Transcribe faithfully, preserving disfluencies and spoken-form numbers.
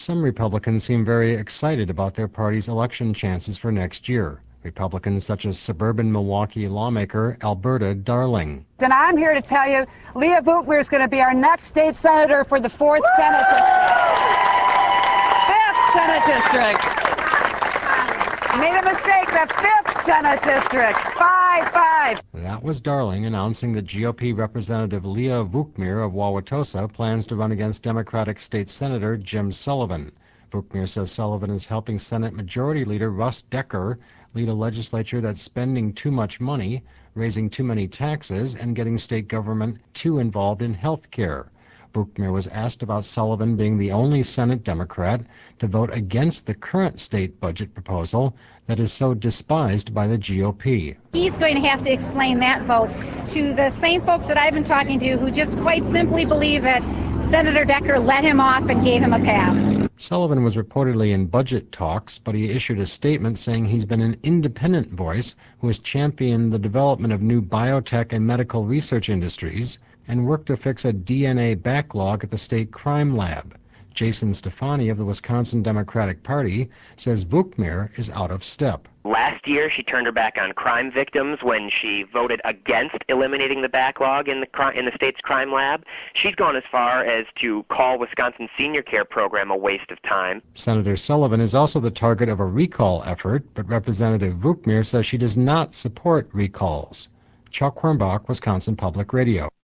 Some Republicans seem very excited about their party's election chances for next year. Republicans such as suburban Milwaukee lawmaker Alberta Darling. And I'm here to tell you, Leah Vukmir is going to be our next state senator for the fourth Woo! Senate District. Fifth Senate District. Made a mistake, the fifth Senate District. Five, five. That was Darling announcing that G O P Representative Leah Vukmir of Wauwatosa plans to run against Democratic State Senator Jim Sullivan. Vukmir says Sullivan is helping Senate Majority Leader Russ Decker lead a legislature that's spending too much money, raising too many taxes, and getting state government too involved in health care. Vukmir was asked about Sullivan being the only Senate Democrat to vote against the current state budget proposal that is so despised by the G O P. He's going to have to explain that vote to the same folks that I've been talking to who just quite simply believe that Senator Decker let him off and gave him a pass. Sullivan was reportedly in budget talks, but he issued a statement saying he's been an independent voice who has championed the development of new biotech and medical research industries and worked to fix a D N A backlog at the state crime lab. Jason Stefani of the Wisconsin Democratic Party says Vukmir is out of step. Last year, she turned her back on crime victims when she voted against eliminating the backlog in the cri- in the state's crime lab. She's gone as far as to call Wisconsin's senior care program a waste of time. Senator Sullivan is also the target of a recall effort, but Representative Vukmir says she does not support recalls. Chuck Hornbach, Wisconsin Public Radio.